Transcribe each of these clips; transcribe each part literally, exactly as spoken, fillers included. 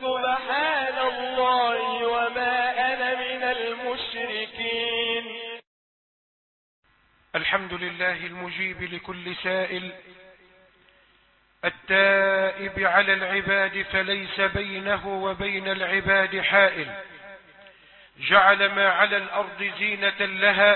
سبحان الله وما أنا من المشركين. الحمد لله المجيب لكل سائل، التائب على العباد فليس بينه وبين العباد حائل، جعل ما على الأرض زينة لها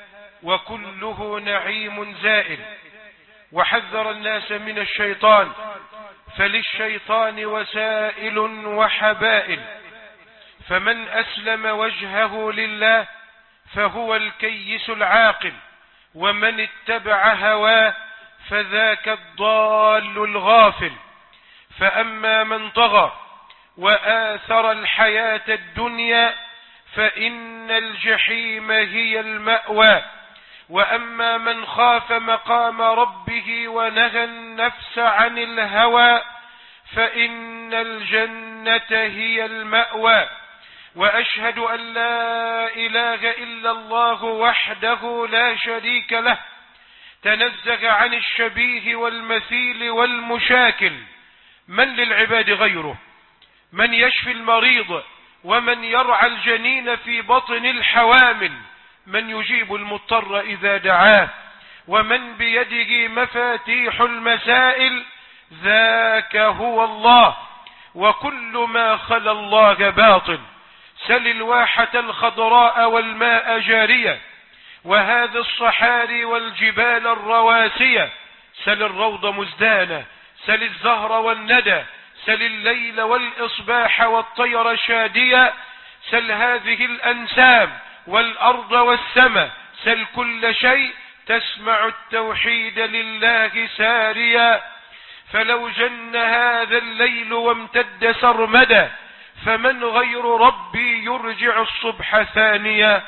وكله نعيم زائل، وحذر الناس من الشيطان فللشيطان وسائل وحبائل، فمن أسلم وجهه لله فهو الكيس العاقل، ومن اتبع هواه فذاك الضال الغافل. فأما من طغى وآثر الحياة الدنيا فإن الجحيم هي المأوى، وأما من خاف مقام ربه ونهى النفس عن الهوى فإن الجنة هي المأوى. وأشهد أن لا إله إلا الله وحده لا شريك له، تنزه عن الشبيه والمثيل والمشاكل. من للعباد غيره؟ من يشفي المريض ومن يرعى الجنين في بطن الحوامل، من يجيب المضطر إذا دعاه، ومن بيده مفاتيح المسائل، ذاك هو الله. وكل ما خلا الله باطل، سل الواحة الخضراء والماء جارية، وهذا الصحاري والجبال الرواسية، سل الروض مزدانة، سل الزهر والندى، سل الليل والإصباح والطير شادية، سل هذه الأنسام والأرض والسماء، سل كل شيء تسمع التوحيد لله ساريا. فلو جن هذا الليل وامتد سرمدا، فمن غير ربي يرجع الصبح ثانيا؟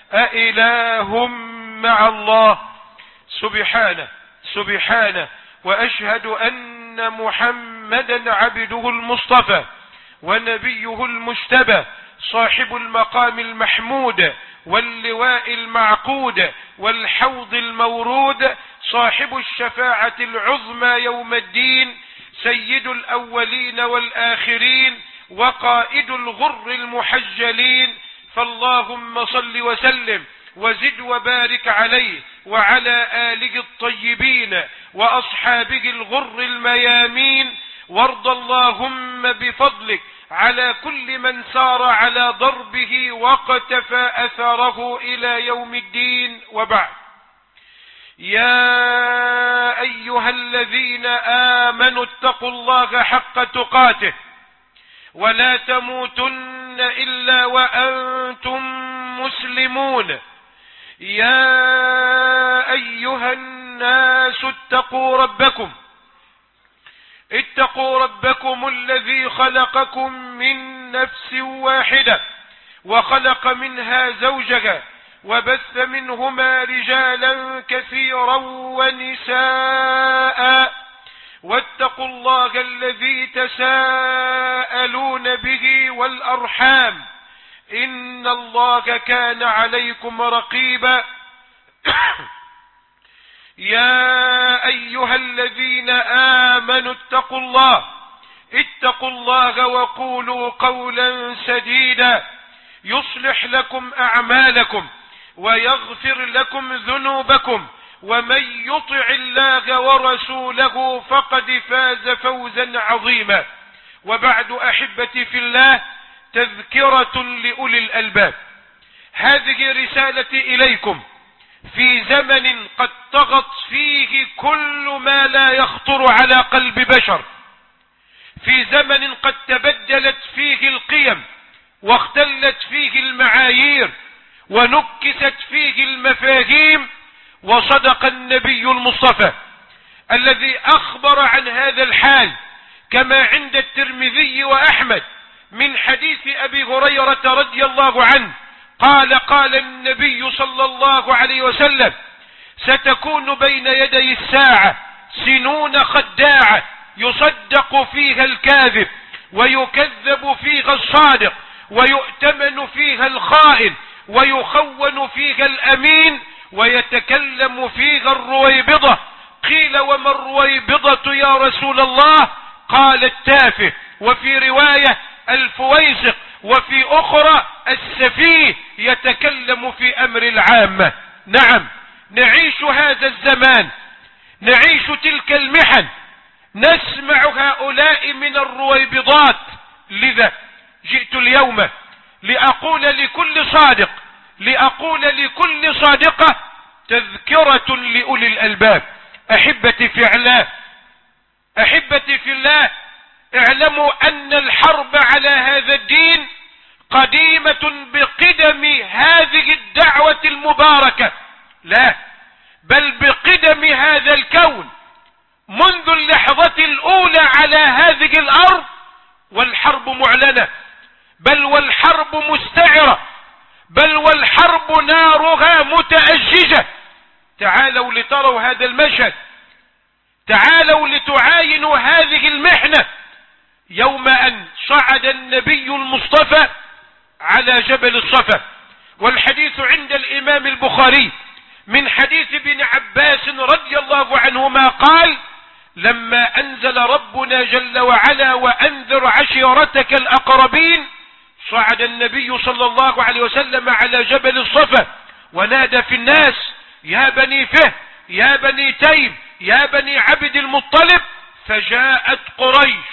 أإله مع الله؟ سبحانه سبحانه. وأشهد أن محمدا عبده المصطفى ونبيه المجتبى، صاحب المقام المحمود واللواء المعقود والحوض المورود، صاحب الشفاعة العظمى يوم الدين، سيد الأولين والآخرين وقائد الغر المحجلين. فاللهم صل وسلم وزد وبارك عليه وعلى آله الطيبين وأصحابه الغر الميامين. وارض اللهم بفضلك على كل من سار على ضربه واقتفى أثره إلى يوم الدين، وبعد. يا أيها الذين آمنوا اتقوا الله حق تقاته ولا تموتن إلا وأنتم مسلمون. يا أيها الناس اتقوا ربكم اتقوا ربكم الذي خلقكم من نفس واحدة وخلق منها زوجها وبث منهما رجالا كثيرا ونساء، واتقوا الله الذي تساءلون به والأرحام، إن الله كان عليكم رقيبا. يا أيها الذين آمنوا اتقوا الله اتقوا الله وقولوا قولا سديدا يصلح لكم أعمالكم ويغفر لكم ذنوبكم، ومن يطع الله ورسوله فقد فاز فوزا عظيما. وبعد أحبتي في الله، تذكرة لأولي الألباب. هذه رسالتي إليكم في زمن قد طغت فيه كل ما لا يخطر على قلب بشر، في زمن قد تبدلت فيه القيم واختلت فيه المعايير ونكست فيه المفاهيم. وصدق النبي المصطفى الذي أخبر عن هذا الحال كما عند الترمذي وأحمد من حديث أبي هريرة رضي الله عنه قال قال النبي صلى الله عليه وسلم: ستكون بين يدي الساعة سنون خداعة يصدق فيها الكاذب ويكذب فيها الصادق ويؤتمن فيها الخائن ويخون فيها الأمين ويتكلم فيها الرويبضة. قيل: وما الرويبضة يا رسول الله؟ قال: التافه. وفي رواية: الفويسق، وفي أخرى السفيه يتكلم في أمر العامة. نعم، نعيش هذا الزمان، نعيش تلك المحن، نسمع هؤلاء من الرويبضات. لذا جئت اليوم لأقول لكل صادق لأقول لكل صادقة تذكرة لأولي الألباب. أحبتي في الله أحبتي في الله اعلموا أن الحرب على هذا الدين قديمة بقدم هذه الدعوة المباركة، لا بل بقدم هذا الكون منذ اللحظة الأولى على هذه الأرض، والحرب معلنة، بل والحرب مستعرة، بل والحرب نارها متأججة. تعالوا لتروا هذا المشهد، تعالوا لتعاينوا هذه المحنة. يوم أن صعد النبي المصطفى على جبل الصفا، والحديث عند الإمام البخاري من حديث ابن عباس رضي الله عنهما قال: لما أنزل ربنا جل وعلا وأنذر عشيرتك الأقربين، صعد النبي صلى الله عليه وسلم على جبل الصفا ونادى في الناس: يا بني فهر، يا بني تيم، يا بني عبد المطلب. فجاءت قريش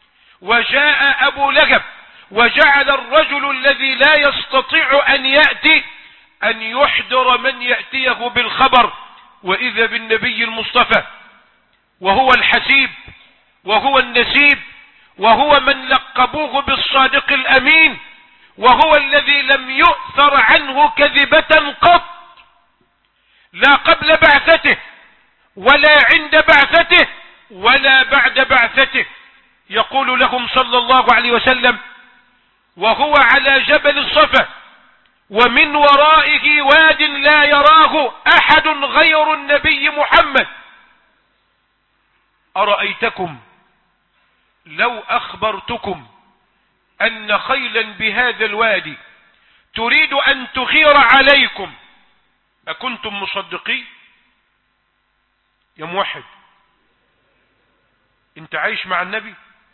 وجاء أبو لهب، وجعل الرجل الذي لا يستطيع أن يأتي أن يحضر من يأتيه بالخبر، وإذا بالنبي المصطفى، وهو الحسيب، وهو النسيب، وهو من لقبوه بالصادق الأمين، وهو الذي لم يؤثر عنه كذبة قط، لا قبل بعثته ولا عند بعثته ولا بعد بعثته. يقول لهم صلى الله عليه وسلم وهو على جبل الصفا ومن ورائه واد لا يراه أحد غير النبي محمد: أرأيتكم لو أخبرتكم أن خيلا بهذا الوادي تريد أن تغير عليكم أكنتم مصدقين؟ يا موحد، انت عايش مع النبي؟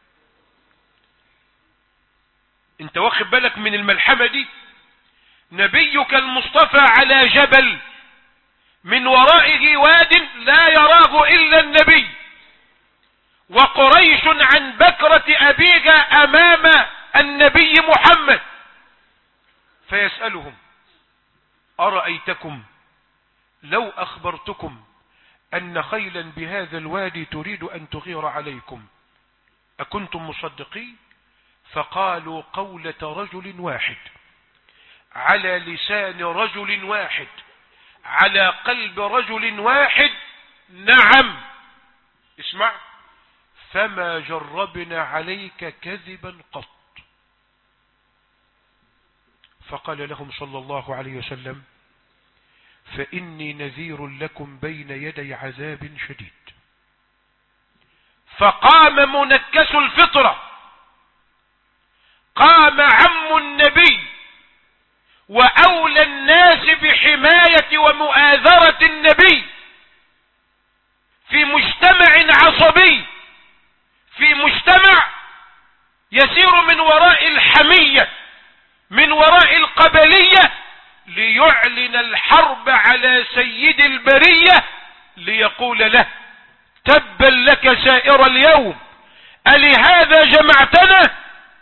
انت واخد بالك من الملحمة دي؟ نبيك المصطفى على جبل من ورائه واد لا يراه إلا النبي، وقريش عن بكرة أبيها أمام النبي محمد، فيسألهم: أرأيتكم لو أخبرتكم أن خيلا بهذا الوادي تريد أن تغير عليكم أكنتم مصدقين؟ فقالوا قولة رجل واحد على لسان رجل واحد على قلب رجل واحد: نعم. اسمع: فما جربنا عليك كذبا قط. فقال لهم صلى الله عليه وسلم: فإني نذير لكم بين يدي عذاب شديد. فقام منكس الفطرة، قام عم النبي وأولى الناس بحماية ومؤازرة النبي في مجتمع عصبي، في مجتمع يسير من وراء الحمية، من وراء القبلية، ليعلن الحرب على سيد البرية، ليقول له: تبا لك سائر اليوم، ألهذا جمعتنا؟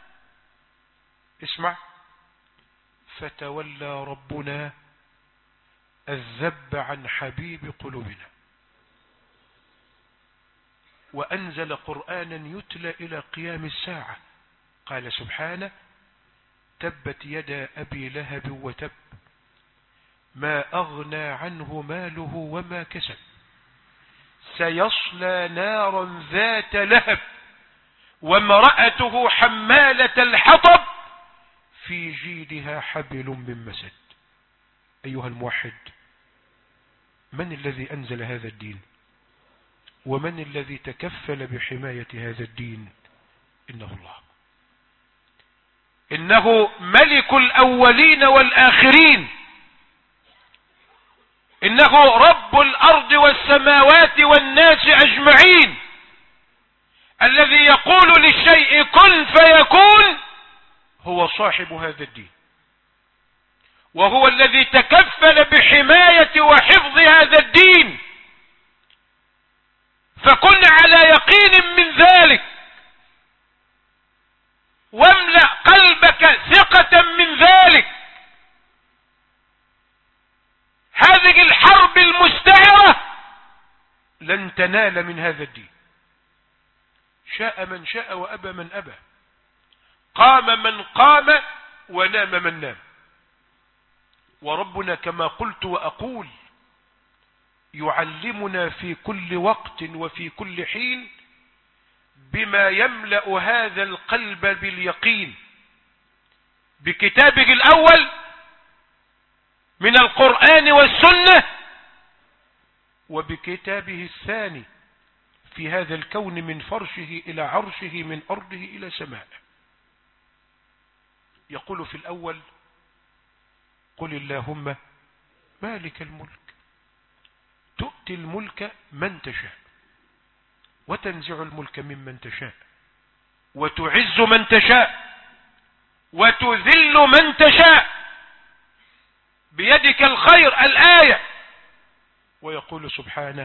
اسمع: فتولى ربنا الذب عن حبيب قلوبنا، وأنزل قرآنا يتلى إلى قيام الساعة. قال سبحانه: تبت يدا أبي لهب وتب، ما أغنى عنه ماله وما كسب، سيصلى نارا ذات لهب، وامرأته حمالة الحطب، في جيدها حبل من مسد. أيها الموحد، من الذي أنزل هذا الدين؟ ومن الذي تكفل بحماية هذا الدين؟ إنه الله، إنه ملك الأولين والآخرين، إنه رب الأرض والسماوات والناس أجمعين، الذي يقول للشيء كن فيكون هو صاحب هذا الدين، وهو الذي تكفل بحماية وحفظ هذا الدين، فكن على يقين من ذلك، واملأ قلبك ثقة من ذلك. هذه الحرب المستعرة لن تنال من هذا الدين، شاء من شاء وأبى من أبى، قام من قام ونام من نام. وربنا كما قلت وأقول يعلمنا في كل وقت وفي كل حين بما يملأ هذا القلب باليقين، بكتابه الأول من القرآن والسنة، وبكتابه الثاني في هذا الكون من فرشه إلى عرشه، من أرضه إلى سمائه. يقول في الأول: قل اللهم مالك الملك تؤتي الملك من تشاء وتنزع الملك ممن تشاء وتعز من تشاء وتذل من تشاء بيدك الخير، الآية. ويقول سبحانه: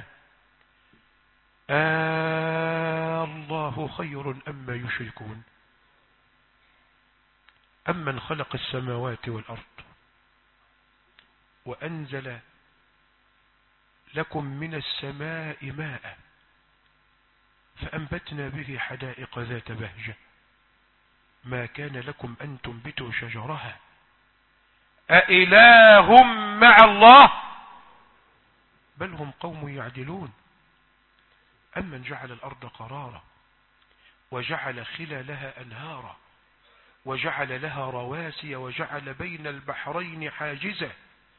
آه الله خير أما يشركون أمن خلق السماوات والأرض وأنزل لكم من السماء ماء فأنبتنا به حدائق ذات بهجة ما كان لكم أن تنبتوا شجرها أإله مع الله بل هم قوم يعدلون أمن جعل الأرض قرارا وجعل خلالها أنهارا وجعل لها رواسي وجعل بين البحرين حاجزا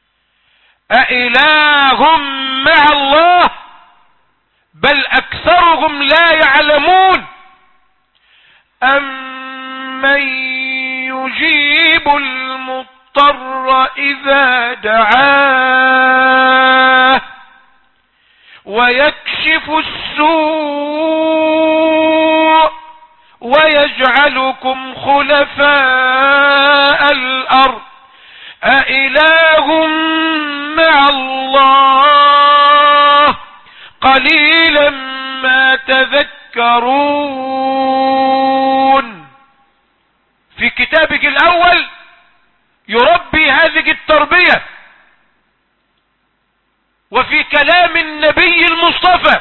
أإله مع الله بل أكثرهم لا يعلمون أمن يجيب المضطر إذا دعاه ويكشف السوء ويجعلكم خلفاء الأرض أإله مع الله قليلا ما تذكرون. في كتابك الأول يربي هذه التربية، وفي كلام النبي المصطفى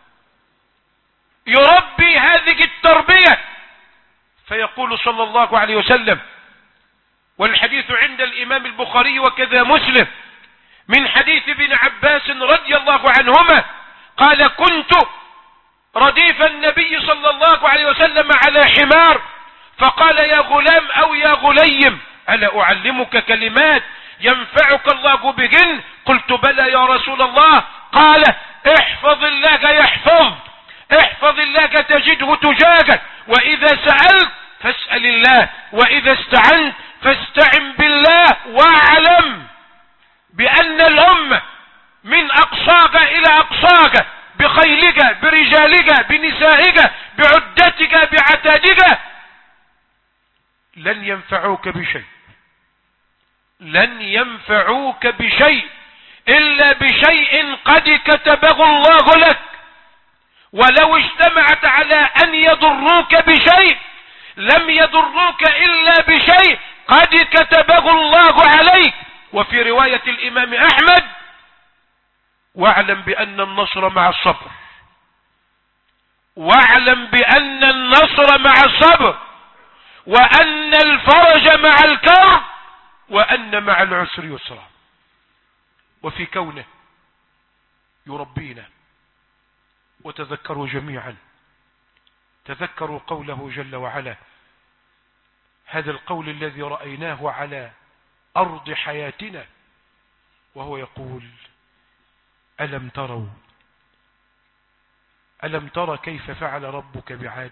يربي هذه التربية، فيقول صلى الله عليه وسلم، والحديث عند الإمام البخاري وكذا مسلم من حديث ابن عباس رضي الله عنهما قال: كنت رديف النبي صلى الله عليه وسلم على حمار فقال: يا غلام أو يا غليم ألا أعلمك كلمات ينفعك الله بهن؟ قلت: بلى يا رسول الله. قال: احفظ الله يحفظ، احفظ الله تجده تجاهك، وإذا سألت فاسأل الله، وإذا استعنت فاستعن بالله، واعلم بأن الأمة من أقصاك إلى أقصاك بخيلك برجالك بنسائك بعدتك بعتادك لن ينفعوك بشيء، لن ينفعوك بشيء إلا بشيء قد كتبه الله لك، ولو اجتمعت على أن يضروك بشيء لم يضروك إلا بشيء قد كتبه الله عليك. وفي رواية الإمام أحمد: واعلم بأن النصر مع الصبر، واعلم بأن النصر مع الصبر، وأن الفرج مع الكرب، وأن مع العسر يسرا. وفي كونه يربينا. وتذكروا جميعا، تذكروا قوله جل وعلا، هذا القول الذي رأيناه على أرض حياتنا، وهو يقول: ألم تروا ألم تر كيف فعل ربك بعاد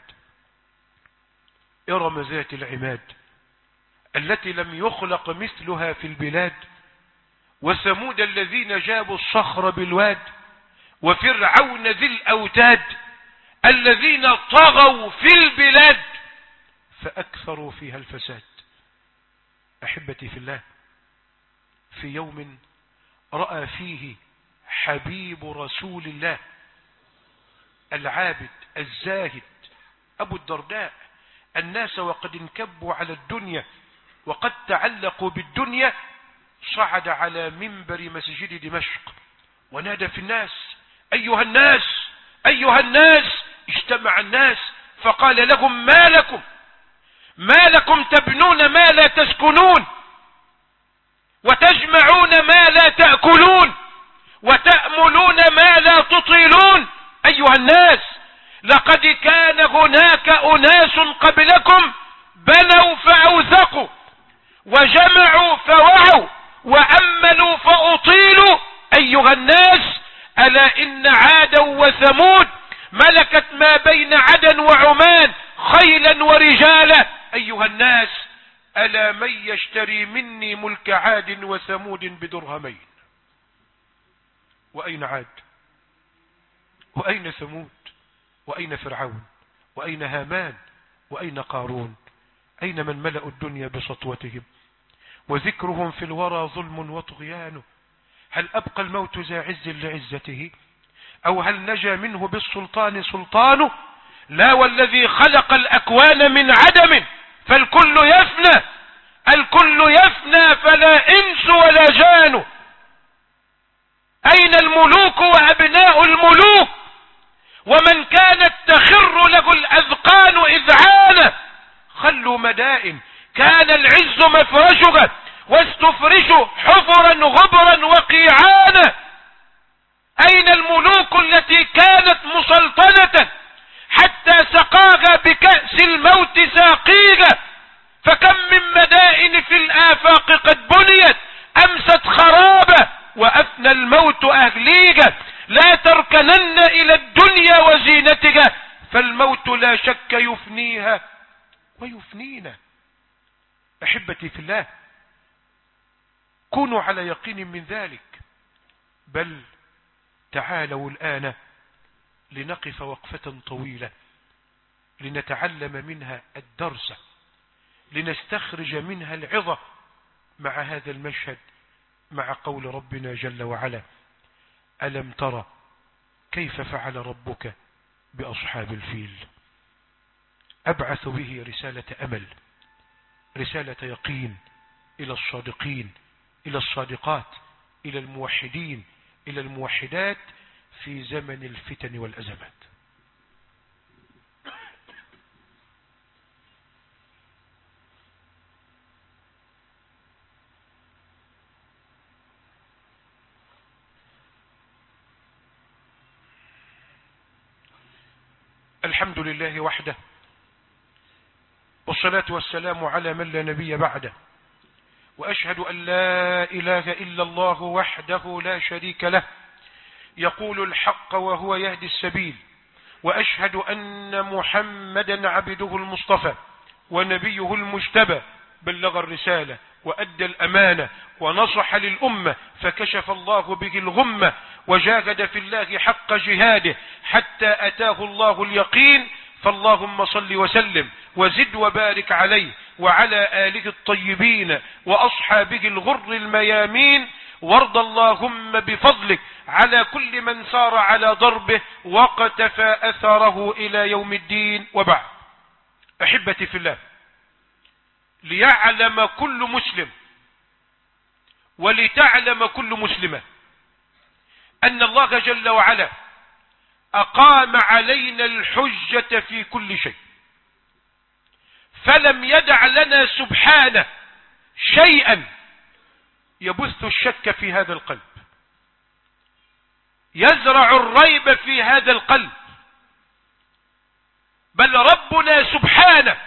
إرم ذات العماد التي لم يخلق مثلها في البلاد وثمود الذين جابوا الصخر بالواد وفرعون ذي الأوتاد الذين طغوا في البلاد فأكثروا فيها الفساد أحبتي في الله، في يوم رأى فيه حبيب رسول الله العابد الزاهد أبو الدرداء الناس وقد انكبوا على الدنيا وقد تعلقوا بالدنيا، صعد على منبر مسجد دمشق ونادى في الناس: أيها الناس أيها الناس. اجتمع الناس فقال لهم: ما لكم ما لكم تبنون ما لا تسكنون، وتجمعون ما لا تأكلون، وتأملون ما لا تطيلون. أيها الناس، لقد كان هناك أناس قبلكم بنوا فأوثقوا، وجمعوا فوعوا، وأملوا فأطيلوا. أيها الناس، ألا إن عادا وثمود ملكت ما بين عدن وعمان خيلا ورجالا. أيها الناس، ألا من يشتري مني ملك عاد وثمود بدرهمين؟ وأين عاد؟ وأين ثمود؟ وأين فرعون؟ وأين هامان؟ وأين قارون؟ أين من ملأوا الدنيا بسطوتهم؟ وذكرهم في الورى ظلم وطغيان. هل أبقى الموت ذا عز لعزته؟ أو هل نجا منه بالسلطان سلطانه؟ لا، والذي خلق الأكوان من عدم فالكل يفنى، الكل يفنى فلا إنس ولا جان. أين الملوك وأبناء الملوك ومن كانت تخر له الأذقان إذعانا؟ خلوا مدائن كان العز مفرشها، واستفرشوا حفرا غبرا وقيعانا. أين الملوك التي كانت مسلطنة حتى سقاها بكأس الموت ساقيها؟ فكم من مدائن في الآفاق قد بنيت أمست خرابة، وأفنى الموت أهليها. لا تركنن إلى الدنيا وزينتها، فالموت لا شك يفنيها ويفنينا. أحبتي في الله، كونوا على يقين من ذلك. بل تعالوا الآن لنقف وقفة طويلة لنتعلم منها الدرس، لنستخرج منها العظة مع هذا المشهد، مع قول ربنا جل وعلا: ألم ترى كيف فعل ربك بأصحاب الفيل؟ أبعث به رسالة أمل، رسالة يقين إلى الصادقين، إلى الصادقات، إلى الموحدين، إلى الموحدات في زمن الفتن والأزمات. الحمد لله وحده، والصلاة والسلام على من لا نبي بعده، وأشهد أن لا إله إلا الله وحده لا شريك له، يقول الحق وهو يهدي السبيل، وأشهد أن محمدا عبده المصطفى ونبيه المجتبى، بلغ الرسالة وأدى الأمانة ونصح للأمة، فكشف الله به الغمة، وجاهد في الله حق جهاده حتى أتاه الله اليقين. فاللهم صل وسلم وزد وبارك عليه وعلى آله الطيبين وأصحابه الغر الميامين، وارض اللهم بفضلك على كل من سار على ضربه وقتفى أثره إلى يوم الدين. وبعد، أحبتي في الله، ليعلم كل مسلم ولتعلم كل مسلمة أن الله جل وعلا أقام علينا الحجة في كل شيء، فلم يدع لنا سبحانه شيئا يبث الشك في هذا القلب، يزرع الريب في هذا القلب. بل ربنا سبحانه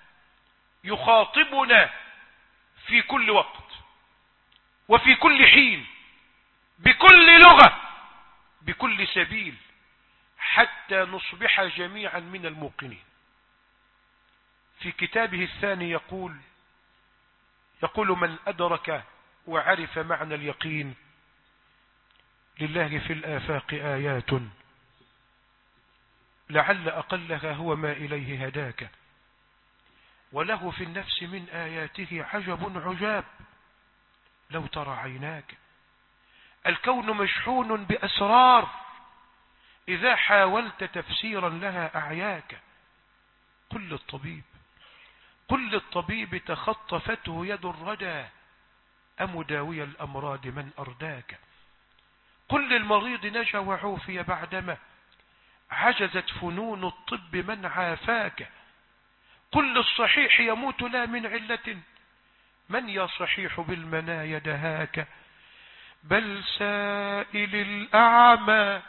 يخاطبنا في كل وقت وفي كل حين، بكل لغة، بكل سبيل، حتى نصبح جميعا من الموقنين. في كتابه الثاني يقول يقول من أدرك وعرف معنى اليقين: لله في الآفاق آيات لعل أقلها هو ما إليه هداك، وله في النفس من آياته عجب عجاب لو ترى عيناك. الكون مشحون بأسرار إذا حاولت تفسيرا لها أعياك. قل للطبيب قل للطبيب تخطفته يد الردى أمداوي الأمراض من أرداك. قل للمريض نجا وعوفي بعدما عجزت فنون الطب من عافاك. قل للصحيح يموت لا من علة من يا صحيح بالمنايا دهاك. بل سائل الأعمى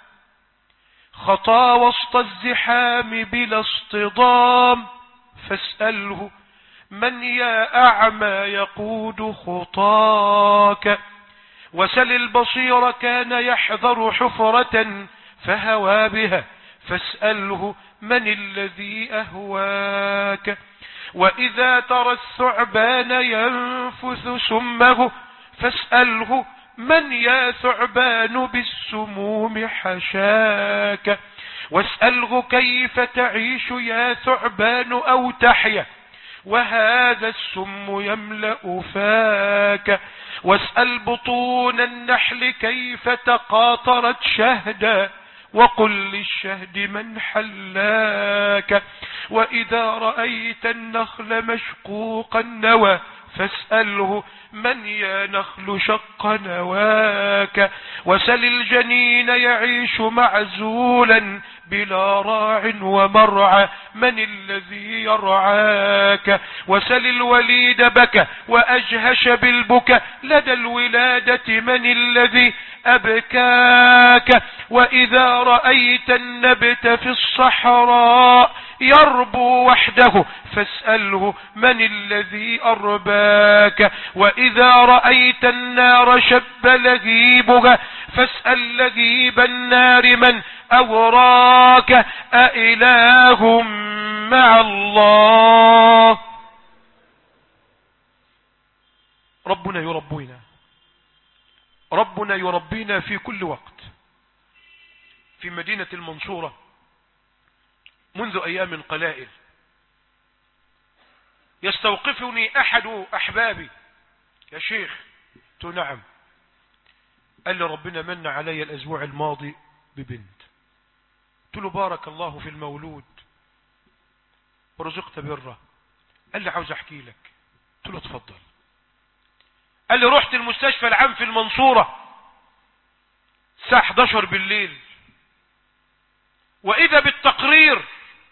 خطا وسط الزحام بلا اصطدام فاسأله من يا أعمى يقود خطاك. وسل البصير كان يحذر حفرة فهوى بها فاسأله من الذي أهواك. وإذا ترى الثعبان ينفث سمه فاسأله من يا ثعبان بالسموم حشاك. واسأله كيف تعيش يا ثعبان أو تحيا وهذا السم يملأ فاك. واسأل بطون النحل كيف تقاطرت شهدا وقل للشهد من حلاك. وإذا رأيت النخل مشقوق النوى فاسأله من يا نخل شق نواك. وسل الجنين يعيش معزولا بلا راع ومرعى من الذي يرعاك. وسل الوليد بكى وأجهش بالبكى لدى الولادة من الذي أبكاك. وإذا رأيت النبت في الصحراء يربو وحده فاسأله من الذي أرباك. وإذا رأيت النار شب لهيبها فاسأل لهيب النار من أوراك. أإله مع الله. ربنا يربينا ربنا يربينا في كل وقت. في مدينة المنصورة منذ أيام قلائل يستوقفني أحد أحبابي يا شيخ. قلت نعم. قال لي ربنا من علي الأسبوع الماضي ببنت. قلت له بارك الله في المولود ورزقت بره. قال لي عاوز أحكي لك. قلت له اتفضل. قال لي رحت المستشفى العام في المنصورة الساعة احد عشر بالليل وإذا بالتقرير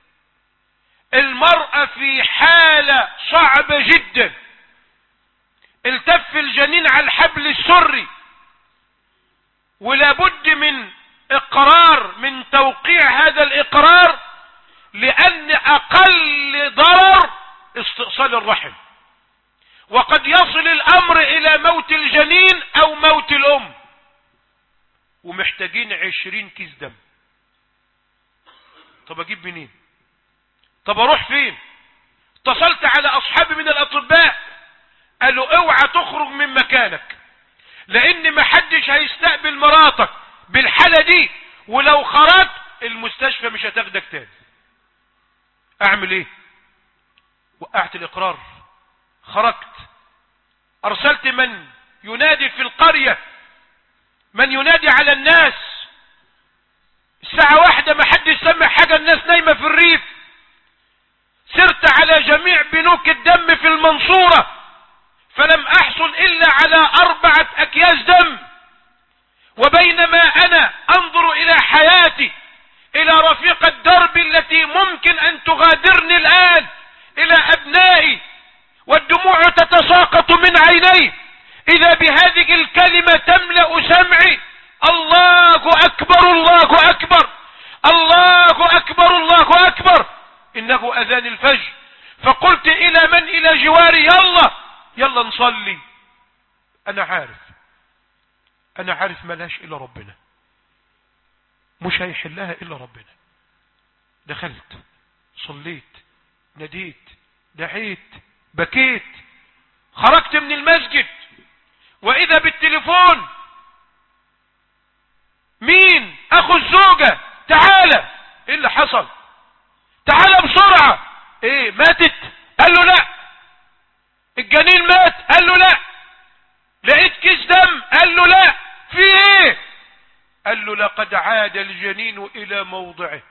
المرأة في حالة صعبة جدا. التف الجنين على الحبل السري ولا بد من اقرار من توقيع هذا الاقرار لان اقل ضرر استئصال الرحم وقد يصل الامر الى موت الجنين او موت الام ومحتاجين عشرين كيس دم. طب اجيب منين؟ طب اروح فين؟ اتصلت على اصحابي من الاطباء قالوا اوعى تخرج من مكانك لان محدش هيستقبل مراتك بالحالة دي ولو خرجت المستشفى مش هتاخدك تاني. اعمل ايه؟ وقعت الاقرار، خرجت، ارسلت من ينادي في القرية، من ينادي على الناس. الساعة واحدة ما حد يسمع حاجة، الناس نايمة في الريف. سرت على جميع بنوك الدم في المنصورة فلم احصل الا على اربعة اكياس دم. وبينما انا انظر الى حياتي، الى رفيق الدرب التي ممكن ان تغادرني الان، الى ابنائي والدموع تتساقط من عيني، اذا بهذه الكلمة تملأ سمعي: الله اكبر الله اكبر الله اكبر الله اكبر. انه اذان الفجر. فقلت الى من؟ الى جواري: يلا يلا نصلي. انا عارف انا عارف ملاش الا ربنا، مش هيحلها الا ربنا. دخلت، صليت، ناديت، دعيت، بكيت، خرجت من المسجد واذا بالتليفون: مين؟ اخو الزوجة، تعالى. ايه اللي حصل؟ تعالى بسرعة. ايه؟ ماتت؟ قال له لا. الجنين مات؟ قال له لا. لقيت كيس دم؟ قال له لا. في ايه؟ قال له لقد عاد الجنين الى موضعه،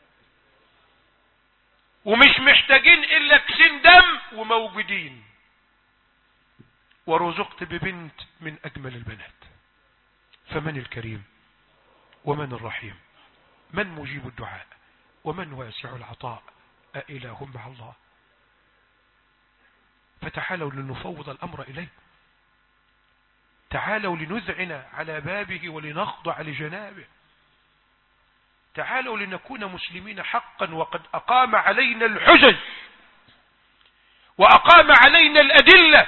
ومش محتاجين الا كيسين دم وموجودين، ورزقت ببنت من اجمل البنات. فمن الكريم ومن الرحيم؟ من مجيب الدعاء ومن واسع العطاء؟ أإله مع الله؟ فتعالوا لنفوض الأمر إليه، تعالوا لنذعن على بابه ولنخضع لجنابه، تعالوا لنكون مسلمين حقا وقد أقام علينا الحجج وأقام علينا الأدلة.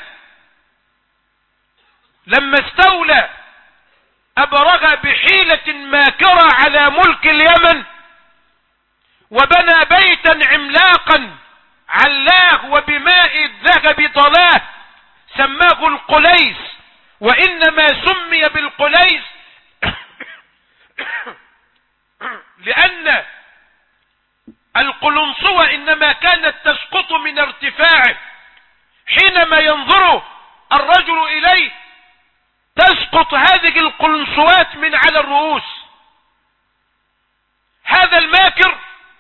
لما استولى أبرغ بحيلة ماكرة على ملك اليمن وبنى بيتا عملاقا علاه وبماء الذهب طلاه، سماه القليس، وإنما سمي بالقليس لأن القلنسوة إنما كانت تسقط من ارتفاعه، حينما ينظر الرجل إليه تسقط هذه القلنسوات من على الرؤوس. هذا الماكر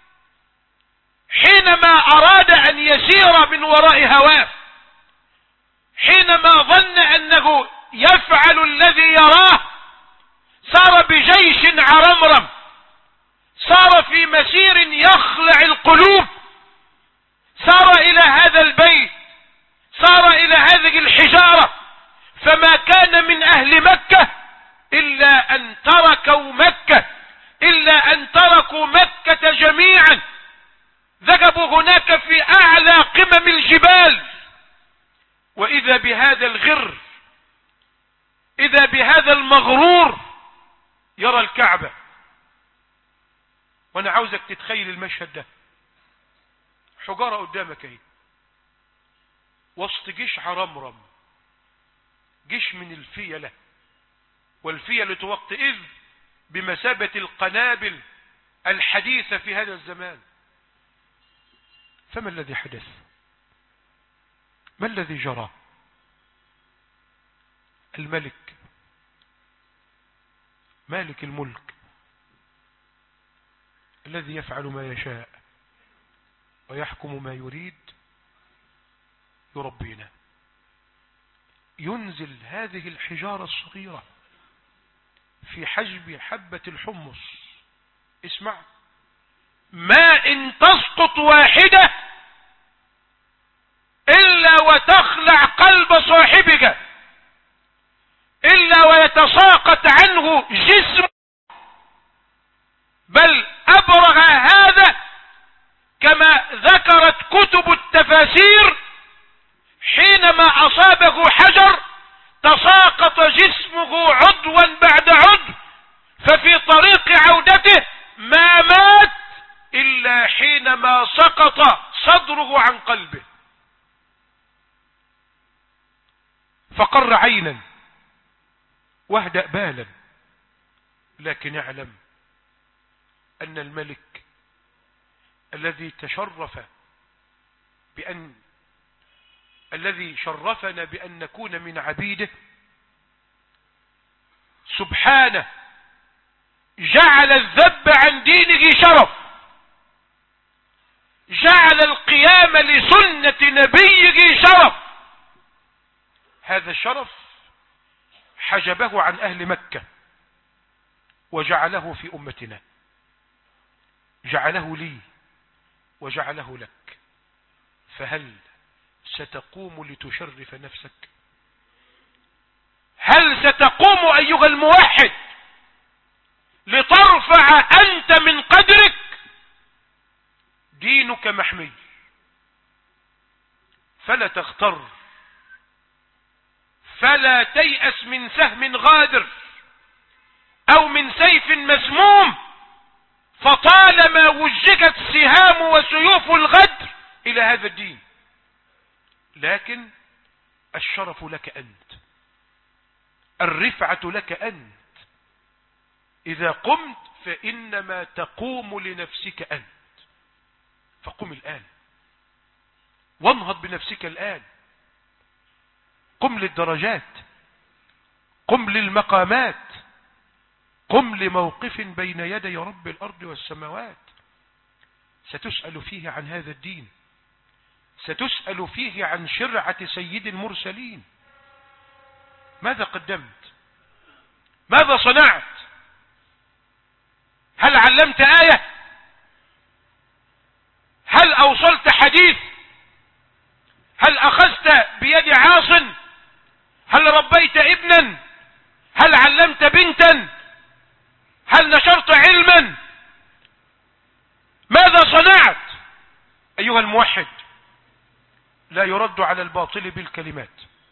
حينما أراد أن يسير من وراء هواه، حينما ظن أنه يفعل الذي يراه، سار بجيش عرمرم، سار في مسير يخلع القلوب، سار إلى هذا البيت، سار إلى هذه الحجارة، فما كان من أهل مكة إلا أن تركوا مكة، إلا أن تركوا مكة جميعا، ذهبوا هناك في أعلى قمم الجبال، وإذا بهذا الغر، إذا بهذا المغرور يرى الكعبة. وأنا عاوزك تتخيل المشهد ده، حجارة قدامك اهي وسط جيش عرمرم، جيش من الفيلة، والفيلة وقتئذ بمثابة القنابل الحديثة في هذا الزمان. فما الذي حدث؟ ما الذي جرى؟ الملك مالك الملك الذي يفعل ما يشاء ويحكم ما يريد يربينا، ينزل هذه الحجارة الصغيرة في حجم حبة الحمص. اسمع، ما إن تسقط واحدة إلا وتخلع قلب صاحبك، إلا ويتساقط عنه جسم، بل أبرغ هذا كما ذكرت كتب التفاسير، حينما أصابه حجر تساقط جسمه عضوا بعد عضو، ففي طريق عودته ما مات إلا حينما سقط صدره عن قلبه، فقر عينا واهدأ بالا. لكن اعلم أن الملك الذي تشرف بأن الذي شرفنا بأن نكون من عبيده سبحانه جعل الذب عن دينه شرف، جعل القيام لسنة نبيه شرف. هذا الشرف حجبه عن أهل مكة وجعله في أمتنا، جعله لي وجعله لك. فهل ستقوم لتشرف نفسك؟ هل ستقوم أيها الموحد لترفع أنت من قدرك؟ دينك محمي، فلا تغتر، فلا تيأس من سهم غادر أو من سيف مسموم، فطالما وجهت سهام وسيوف الغدر إلى هذا الدين. لكن الشرف لك أنت، الرفعة لك أنت. إذا قمت فإنما تقوم لنفسك أنت، فقم الآن، وانهض بنفسك الآن. قم للدرجات، قم للمقامات، قم لموقف بين يدي رب الأرض والسماوات. ستسأل فيه عن هذا الدين، ستسأل فيه عن شرعة سيد المرسلين. ماذا قدمت؟ ماذا صنعت؟ هل علمت آية؟ هل أوصلت حديث؟ هل أخذت بيد عاص؟ هل ربيت ابنا؟ هل علمت بنتا؟ هل نشرت علما؟ ماذا صنعت؟ أيها الموحد، لا يرد على الباطل بالكلمات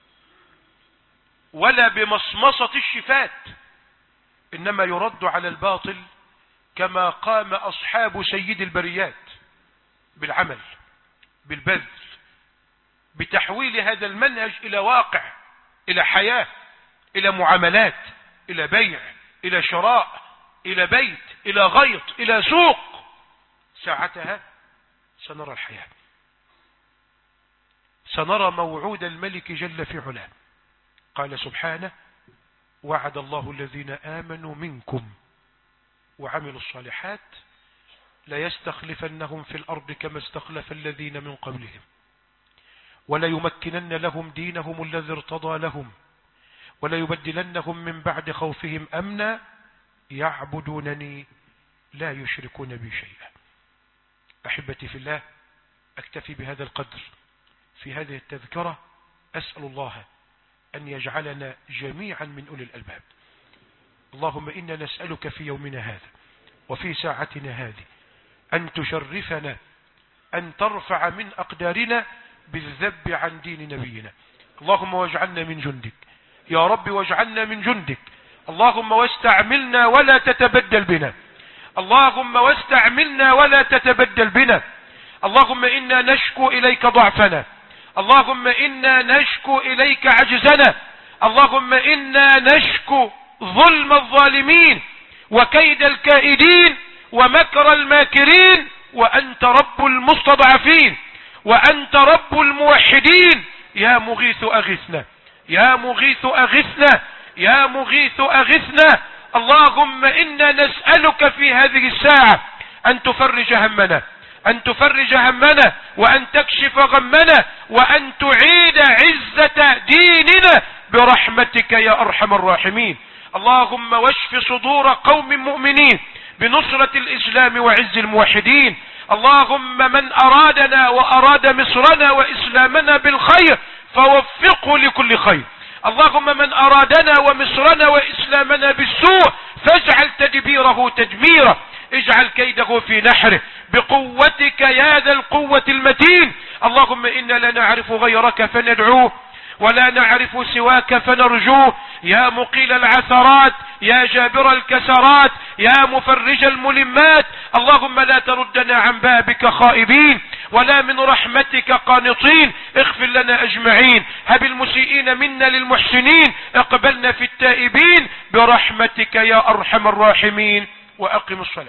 ولا بمصمصة الشفات، إنما يرد على الباطل كما قام أصحاب سيد البريات، بالعمل، بالبذل، بتحويل هذا المنهج إلى واقع، إلى حياة، إلى معاملات، إلى بيع، إلى شراء، إلى بيت، إلى غيط، إلى سوق. ساعتها سنرى الحياة، سنرى موعود الملك جل في علاه. قال سبحانه: وعد الله الذين آمنوا منكم وعملوا الصالحات ليستخلفنهم في الأرض كما استخلف الذين من قبلهم وليمكنن لهم دينهم الذي ارتضى لهم وليبدلنهم من بعد خوفهم أمنا يعبدونني لا يشركون بي شيئا. أحبتي في الله، أكتفي بهذا القدر في هذه التذكرة. أسأل الله أن يجعلنا جميعا من أولي الألباب. اللهم إنا نسألك في يومنا هذا وفي ساعتنا هذه أن تشرفنا، أن ترفع من أقدارنا بالذب عن دين نبينا. اللهم واجعلنا من جندك يا رب، واجعلنا من جندك. اللهم واستعملنا ولا تتبدل بنا، اللهم واستعملنا ولا تتبدل بنا. اللهم إنا نشكو إليك ضعفنا، اللهم إنا نشكو إليك عجزنا، اللهم إنا نشكو ظلم الظالمين وكيد الكائدين ومكر الماكرين، وأنت رب المستضعفين، وأنت رب الموحدين. يا مغيث أغثنا، يا مغيث أغثنا، يا مغيث أغثنا. اللهم إنا نسألك في هذه الساعة أن تفرج همنا، أن تفرج همنا، وأن تكشف غمنا، وأن تعيد عزة ديننا برحمتك يا أرحم الراحمين. اللهم واشف صدور قوم مؤمنين بنصرة الإسلام وعز الموحدين. اللهم من أرادنا وأراد مصرنا وإسلامنا بالخير فوفقه لكل خير. اللهم من أرادنا ومصرنا وإسلامنا بالسوء فاجعل تدبيره تدميره، اجعل كيده في نحره بقوتك يا ذا القوة المتين. اللهم إنا لا نعرف غيرك فندعوه ولا نعرف سواك فنرجوه. يا مقيل العثرات، يا جابر الكسرات، يا مفرج الملمات. اللهم لا تردنا عن بابك خائبين ولا من رحمتك قانطين. اغفر لنا أجمعين، هب المسيئين منا للمحسنين، اقبلنا في التائبين برحمتك يا أرحم الراحمين. وأقم الصلاة.